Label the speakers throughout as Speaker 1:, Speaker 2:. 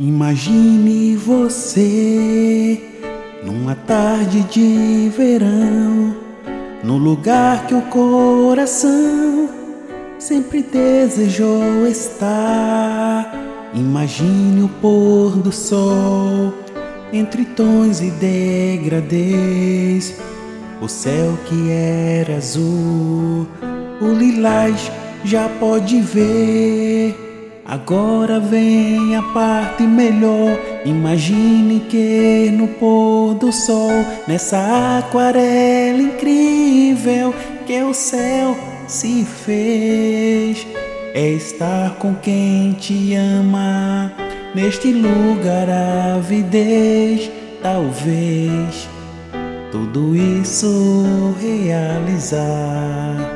Speaker 1: Imagine você numa tarde de verão, no lugar que o coração sempre desejou estar. Imagine o pôr do sol entre tons e degradês, o céu que era azul, o lilás já pode ver. Agora vem a parte melhor. Imagine que no pôr do sol, nessa aquarela incrível que o céu se fez, é estar com quem te ama, neste lugar a avidez, talvez tudo isso realizar.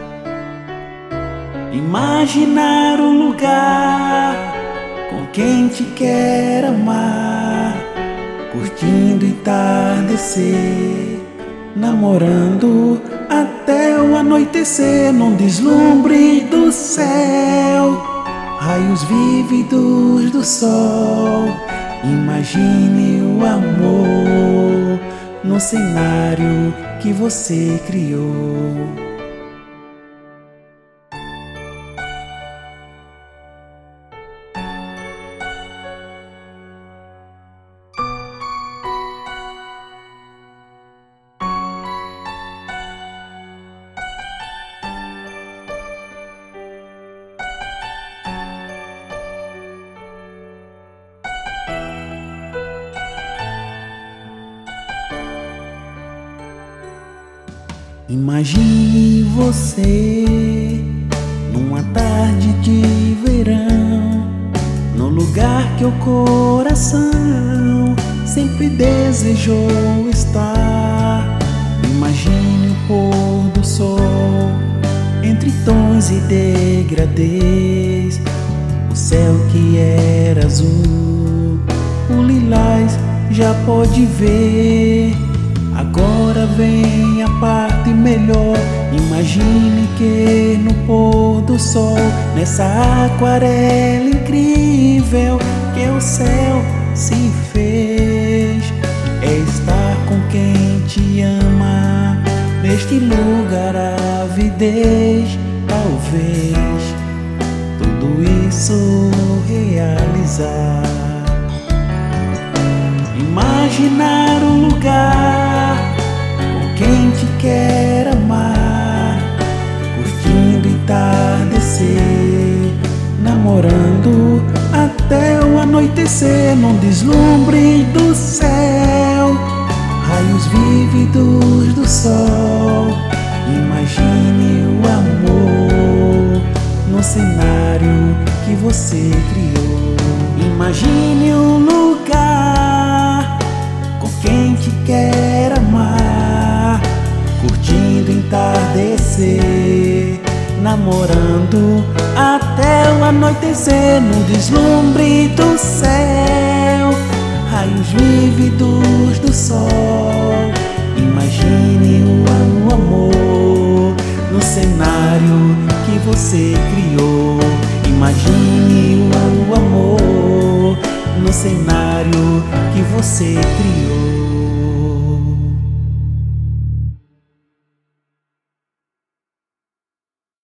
Speaker 1: Imaginar um lugar com quem te quer amar, curtindo o entardecer, namorando até o anoitecer, num deslumbre do céu, raios vívidos do sol. Imagine o amor no cenário que você criou. Imagine você numa tarde de verão, no lugar que o coração sempre desejou estar. Imagine o pôr do sol entre tons e degradês, o céu que era azul, o lilás já pode ver. Agora vem a parte melhor. Imagine que no pôr do sol, nessa aquarela incrível que o céu se fez, é estar com quem te ama, neste lugar a avidez, talvez tudo isso realizar. Imaginar um lugar com quem te quer amar, curtindo o entardecer, namorando até o anoitecer, num deslumbre do céu, raios vívidos do sol. Imagine o amor no cenário que você criou. Imagine um lugar com quem te quer amar, curtindo o entardecer, namorando até o anoitecer, no deslumbre do céu, raios vívidos do sol. Imagine o amor no cenário que você criou. Imagine o amor no cenário que você criou.